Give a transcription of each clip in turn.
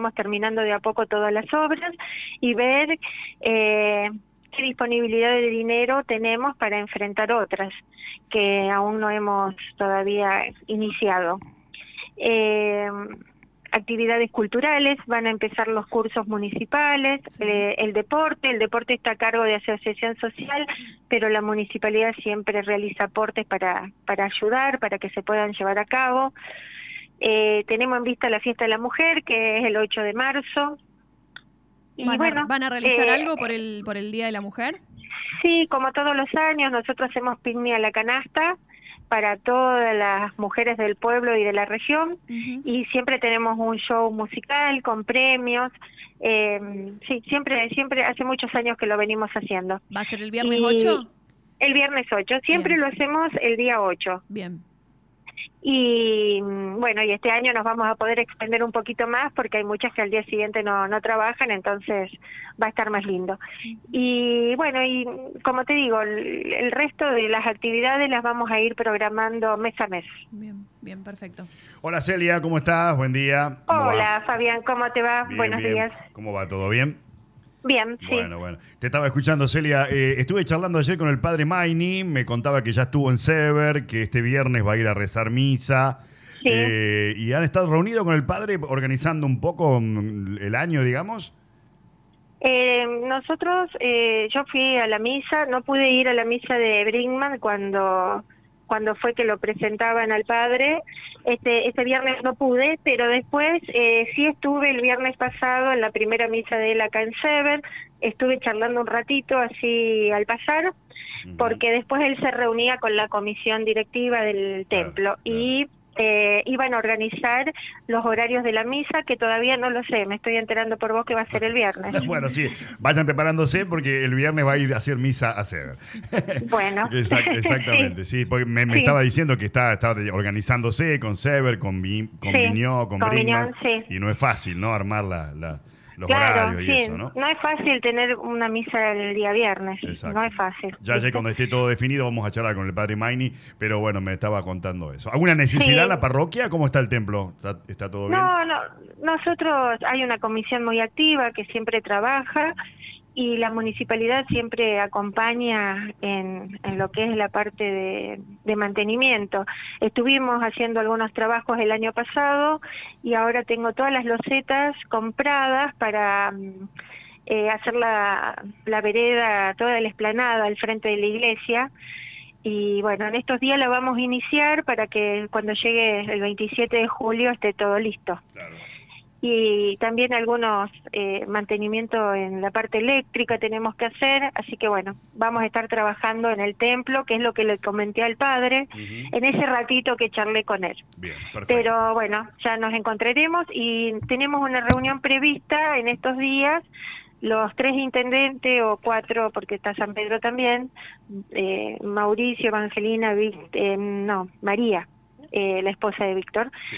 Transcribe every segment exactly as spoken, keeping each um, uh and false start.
vamos terminando de a poco todas las obras y ver eh, qué disponibilidad de dinero tenemos para enfrentar otras que aún no hemos todavía iniciado. Eh, actividades culturales, van a empezar los cursos municipales, sí. eh, el deporte, el deporte está a cargo de asociación social, pero la municipalidad siempre realiza aportes para, para ayudar, para que se puedan llevar a cabo. Eh, tenemos en vista la fiesta de la mujer, que es el ocho de marzo. Y ¿Van, bueno, a, ¿Van a realizar eh, algo por el, por el Día de la Mujer? Sí, como todos los años, nosotros hacemos picnic a la canasta para todas las mujeres del pueblo y de la región, uh-huh. y siempre tenemos un show musical con premios. Eh, sí, siempre, siempre hace muchos años que lo venimos haciendo. ¿Va a ser el viernes ocho? El viernes ocho, siempre Bien. Lo hacemos el día ocho. Bien. Y bueno, y este año nos vamos a poder extender un poquito más porque hay muchas que al día siguiente no, no trabajan, entonces va a estar más lindo. Y bueno, y como te digo, el, el resto de las actividades las vamos a ir programando mes a mes. Bien, bien, perfecto. Hola Celia, ¿cómo estás? Buen día. Hola va? Fabián, ¿cómo te va? Bien, Buenos bien. días. ¿Cómo va? ¿Todo bien? Bien, sí. Bueno, bueno. Te estaba escuchando, Celia. Eh, estuve charlando ayer con el padre Maini. Me contaba que ya estuvo en Sever, que este viernes va a ir a rezar misa. Sí. Eh, ¿Y han estado reunidos con el padre organizando un poco el año, digamos? Eh, nosotros, eh, yo fui a la misa, no pude ir a la misa de Brinkmann cuando... cuando fue que lo presentaban al padre. Este, este viernes no pude, pero después eh, sí estuve el viernes pasado en la primera misa de él acá en Sever, estuve charlando un ratito así al pasar, uh-huh. porque después él se reunía con la comisión directiva del templo, claro, y claro. Eh, iban a organizar los horarios de la misa, que todavía no lo sé, me estoy enterando por vos que va a ser el viernes. Bueno, sí, vayan preparándose porque el viernes va a ir a hacer misa a Sever. Bueno. Exact, exactamente, sí, sí porque me, me sí. estaba diciendo que está, estaba organizándose con Sever, con, Vi, con sí. Viñó, con, con Brinkmann, sí. y no es fácil, ¿no? Armar la... la los claro, horarios y sí. eso, ¿no? No es fácil tener una misa el día viernes, Exacto. no es fácil. Ya, ya cuando esté todo definido vamos a charlar con el padre Maini, pero bueno, me estaba contando eso. ¿Alguna necesidad en sí. la parroquia? ¿Cómo está el templo? ¿Está, está todo bien? No, no, nosotros hay una comisión muy activa que siempre trabaja y la municipalidad siempre acompaña en, en lo que es la parte de, de mantenimiento. Estuvimos haciendo algunos trabajos el año pasado y ahora tengo todas las losetas compradas para eh, hacer la, la vereda, toda la explanada al frente de la iglesia. Y bueno, en estos días la vamos a iniciar para que cuando llegue el veintisiete de julio esté todo listo. Claro. Y también algunos eh, mantenimientos en la parte eléctrica tenemos que hacer, así que bueno, vamos a estar trabajando en el templo, que es lo que le comenté al padre, uh-huh. en ese ratito que charlé con él. Bien, perfecto. Pero bueno, ya nos encontraremos y tenemos una reunión prevista en estos días, los tres intendentes o cuatro, porque está San Pedro también, eh, Mauricio, Evangelina, Vic, eh, no, María. Eh, la esposa de Víctor, sí.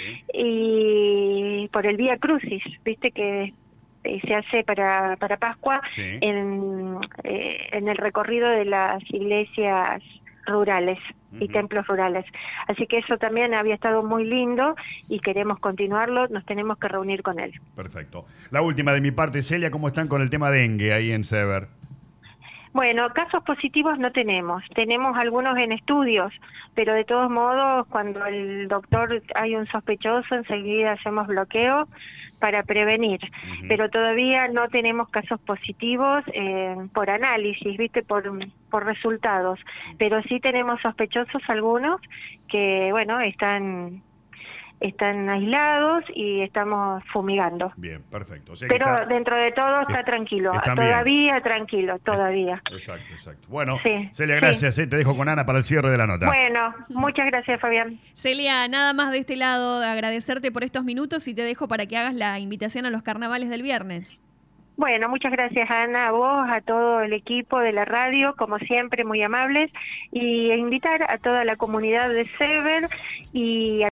y por el Vía Crucis, viste que eh, se hace para, para Pascua, sí. en, eh, en el recorrido de las iglesias rurales uh-huh. y templos rurales. Así que eso también había estado muy lindo y queremos continuarlo, nos tenemos que reunir con él. Perfecto. La última de mi parte, Celia, ¿cómo están con el tema dengue ahí en Sever? Bueno, casos positivos no tenemos, tenemos algunos en estudios, pero de todos modos, cuando el doctor hay un sospechoso, enseguida hacemos bloqueo para prevenir, uh-huh. pero todavía no tenemos casos positivos eh, por análisis, viste, por, por resultados, pero sí tenemos sospechosos algunos que, bueno, están... están aislados y estamos fumigando. Bien, perfecto. O sea Pero está, dentro de todo está tranquilo, todavía bien. tranquilo, todavía. Exacto, exacto. Bueno, sí, Celia, gracias. Sí. Eh, te dejo con Ana para el cierre de la nota. Bueno, muchas gracias, Fabián. Celia, nada más de este lado, agradecerte por estos minutos y te dejo para que hagas la invitación a los carnavales del viernes. Bueno, muchas gracias, Ana, a vos, a todo el equipo de la radio, como siempre, muy amables, y invitar a toda la comunidad de Sever y a